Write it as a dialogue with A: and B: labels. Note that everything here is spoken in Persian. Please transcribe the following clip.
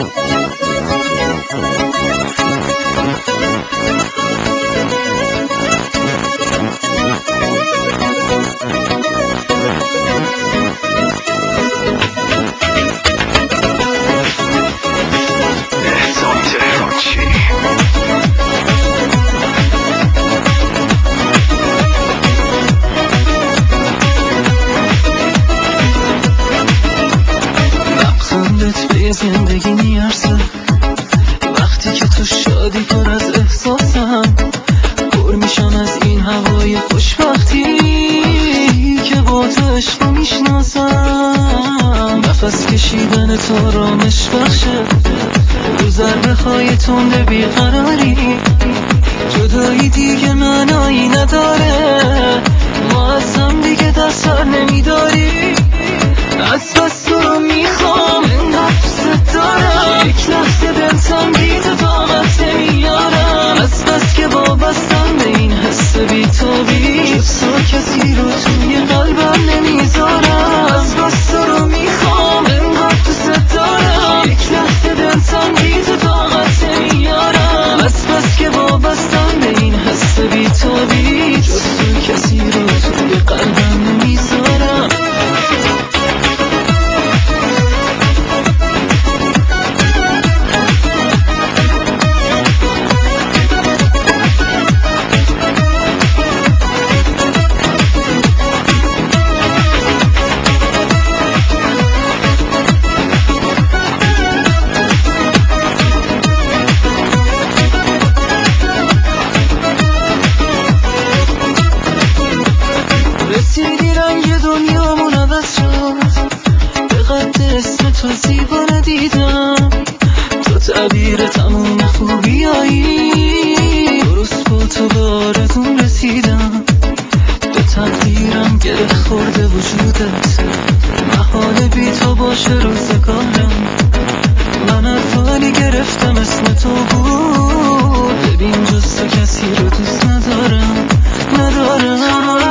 A: زندگی میارزه وقتی که تو شادی پر از احساسم، پر میشم از این هوای خوشبختی که با تو عشق میشناسم. نفس کشیدن تو آرامش بخشه، رو ضربه های تند بیقراری، جدایی دیگه معنایی نداره، ما از هم دیگه دست سر نمیداری. از بس تو رو میخوام، انقدر دوست دارم، یک لحظه دلتم دیده طاقت نمیارم. از بس که وابستم به این حس بی‌تابی، جز تو کسی رو توی قلبم نمیذارم. از بس تو رو میخوام، انقدر دوست دارم، یک لحظه دلتم دیده طاقت نمیارم. از بس که وابستم به این حس بی‌تابی، جز تو کسی رو توی قلبم نمیذارم. رسیدی رنگ دنیامون عوض شد، به قد اسم تو زیبا ندیدم، تو تعبیر تموم خوبیایی، درست با تو به آرزون رسیدم. به تقدیرم گره خورده وجودت، محاله بی تو باشه روزگارم. من عرفانی گرفتم اسم تو بود، ببین جز تو کسی رو دوست ندارم.